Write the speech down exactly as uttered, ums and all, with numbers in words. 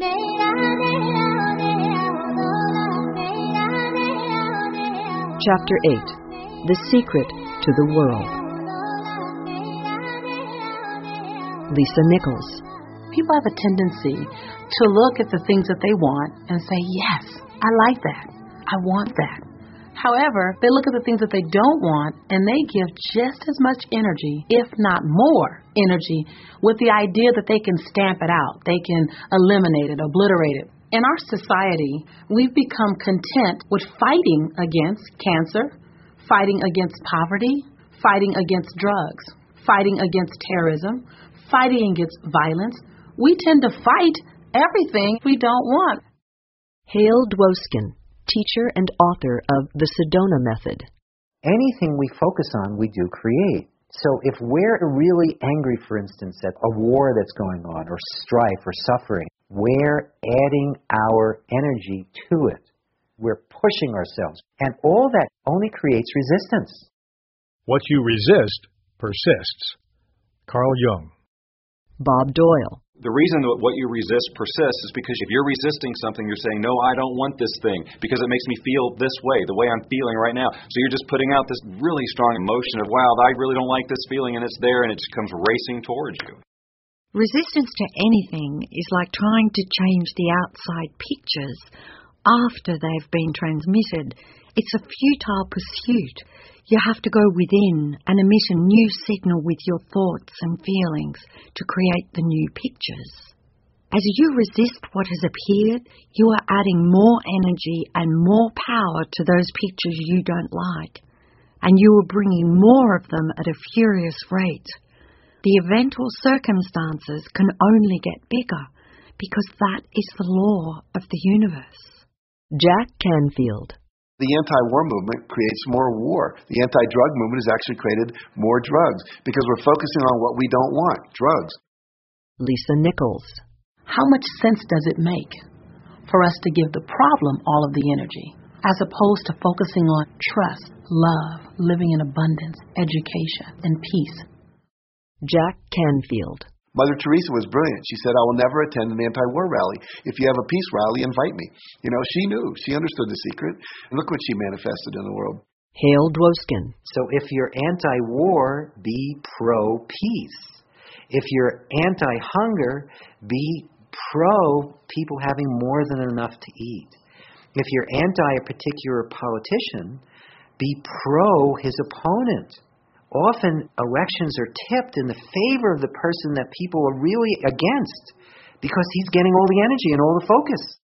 Chapter eight. The Secret to the World. Lisa Nichols. People have a tendency to look at the things that they want and say, yes, I like that. I want that. However, they look at the things that they don't want and they give just as much energy, if not more energy, with the idea that they can stamp it out. They can eliminate it, obliterate it. In our society, we've become content with fighting against cancer, fighting against poverty, fighting against drugs, fighting against terrorism, fighting against violence. We tend to fight everything we don't want. Hale Dwoskin, teacher and author of The Sedona Method. Anything we focus on, we do create. So if we're really angry, for instance, at a war that's going on, or strife, or suffering, we're adding our energy to it. We're pushing ourselves. And all that only creates resistance. What you resist persists. Carl Jung. Bob Doyle. The reason that what you resist persists is because if you're resisting something, you're saying, no, I don't want this thing because it makes me feel this way, the way I'm feeling right now. So you're just putting out this really strong emotion of, wow, I really don't like this feeling, and it's there, and it just comes racing towards you. Resistance to anything is like trying to change the outside pictures after they've been transmitted. It's a futile pursuit. You have to go within and emit a new signal with your thoughts and feelings to create the new pictures. As you resist what has appeared, you are adding more energy and more power to those pictures you don't like, and you are bringing more of them at a furious rate. The event or circumstances can only get bigger because that is the law of the universe. Jack Canfield. The anti-war movement creates more war. The anti-drug movement has actually created more drugs because we're focusing on what we don't want, drugs. Lisa Nichols. How much sense does it make for us to give the problem all of the energy as opposed to focusing on trust, love, living in abundance, education, and peace? Jack Canfield. Mother Teresa was brilliant. She said, I will never attend an anti-war rally. If you have a peace rally, invite me. You know, she knew. She understood the secret. And look what she manifested in the world. Hale Dwoskin. So if you're anti-war, be pro-peace. If you're anti-hunger, be pro people having more than enough to eat. If you're anti a particular politician, be pro his opponent. Often elections are tipped in the favor of the person that people are really against because he's getting all the energy and all the focus.